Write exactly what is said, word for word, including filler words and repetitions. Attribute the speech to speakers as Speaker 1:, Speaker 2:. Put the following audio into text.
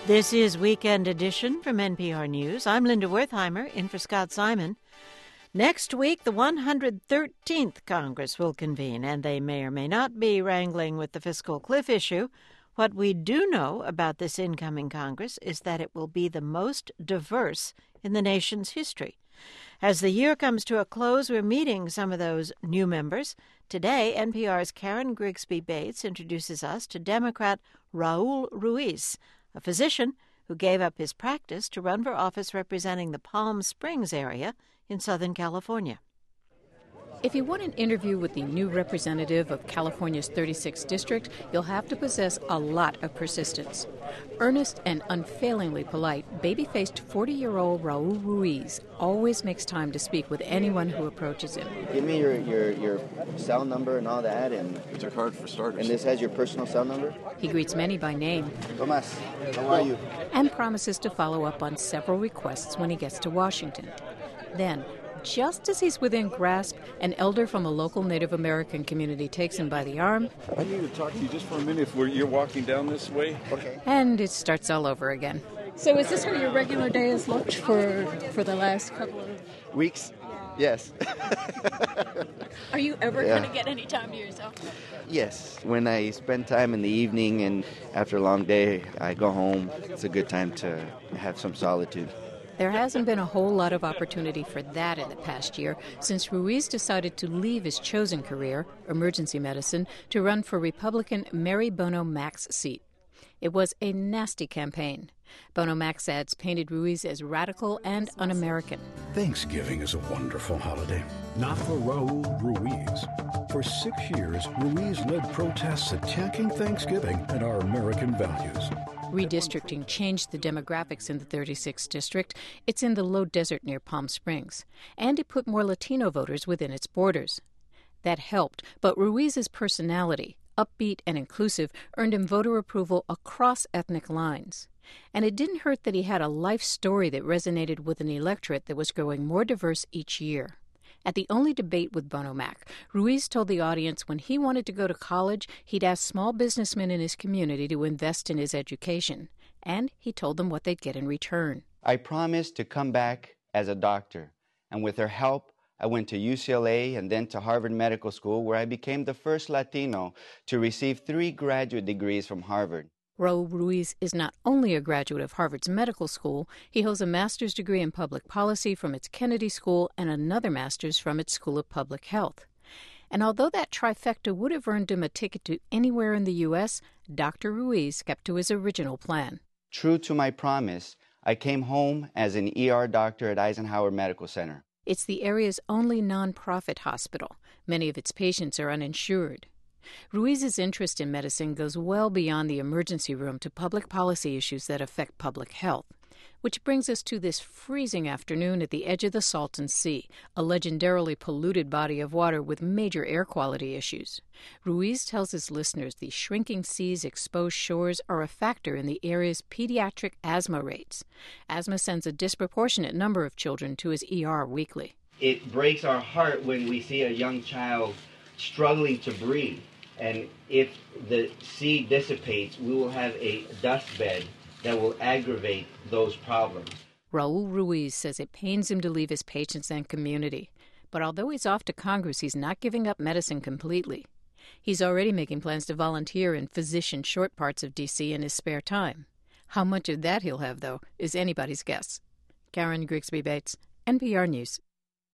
Speaker 1: This is Weekend Edition from N P R News. I'm Linda Wertheimer, in for Scott Simon. Next week, the one hundred thirteenth Congress will convene, and they may or may not be wrangling with the fiscal cliff issue. What we do know about this incoming Congress is that it will be the most diverse in the nation's history. As the year comes to a close, we're meeting some of those new members. Today, N P R's Karen Grigsby Bates introduces us to Democrat Raul Ruiz, a physician who gave up his practice to run for office representing the Palm Springs area in Southern California.
Speaker 2: If you want an interview with the new representative of California's thirty-sixth District, you'll have to possess a lot of persistence. Earnest and unfailingly polite, baby-faced forty-year-old Raul Ruiz always makes time to speak with anyone who approaches him.
Speaker 3: Give me your, your, your cell number and all that. And
Speaker 4: it's a card for starters.
Speaker 3: And this has your personal cell number?
Speaker 2: He greets many by name.
Speaker 3: Tomas, how are you?
Speaker 2: And promises to follow up on several requests when he gets to Washington. Then, just as he's within grasp, an elder from a local Native American community takes him by the arm.
Speaker 4: I need to talk to you just for a minute if we're, you're walking down this way.
Speaker 3: Okay.
Speaker 2: And it starts all over again.
Speaker 5: So is this how your regular day is looked for, for the last couple of
Speaker 3: weeks? Yes.
Speaker 5: Are you ever
Speaker 3: yeah.
Speaker 5: going to get any time to yourself?
Speaker 3: Yes. When I spend time in the evening and after a long day, I go home. It's a good time to have some solitude.
Speaker 2: There hasn't been a whole lot of opportunity for that in the past year since Ruiz decided to leave his chosen career, emergency medicine, to run for Republican Mary Bono Mac's seat. It was a nasty campaign. Bono Mac's ads painted Ruiz as radical and un-American.
Speaker 6: Thanksgiving is a wonderful holiday. Not for Raul Ruiz. For six years, Ruiz led protests attacking Thanksgiving and our American values.
Speaker 2: Redistricting changed the demographics in the thirty-sixth District. It's in the low desert near Palm Springs. And it put more Latino voters within its borders. That helped, but Ruiz's personality, upbeat and inclusive, earned him voter approval across ethnic lines. And it didn't hurt that he had a life story that resonated with an electorate that was growing more diverse each year. At the only debate with Bono Mac, Ruiz told the audience when he wanted to go to college, he'd ask small businessmen in his community to invest in his education. And he told them what they'd get in return.
Speaker 3: I promised to come back as a doctor. And with her help, I went to U C L A and then to Harvard Medical School, where I became the first Latino to receive three graduate degrees from Harvard.
Speaker 2: Raul Ruiz is not only a graduate of Harvard's medical school, he holds a master's degree in public policy from its Kennedy School and another master's from its School of Public Health. And although that trifecta would have earned him a ticket to anywhere in the U S, Doctor Ruiz kept to his original plan.
Speaker 3: True to my promise, I came home as an E R doctor at Eisenhower Medical Center.
Speaker 2: It's the area's only nonprofit hospital. Many of its patients are uninsured. Ruiz's interest in medicine goes well beyond the emergency room to public policy issues that affect public health. Which brings us to this freezing afternoon at the edge of the Salton Sea, a legendarily polluted body of water with major air quality issues. Ruiz tells his listeners the shrinking sea's exposed shores are a factor in the area's pediatric asthma rates. Asthma sends a disproportionate number of children to his E R weekly.
Speaker 3: It breaks our heart when we see a young child struggling to breathe. And if the sea dissipates, we will have a dust bed that will aggravate those problems.
Speaker 2: Raul Ruiz says it pains him to leave his patients and community. But although he's off to Congress, he's not giving up medicine completely. He's already making plans to volunteer in physician short parts of D C in his spare time. How much of that he'll have, though, is anybody's guess. Karen Grigsby Bates, N P R News.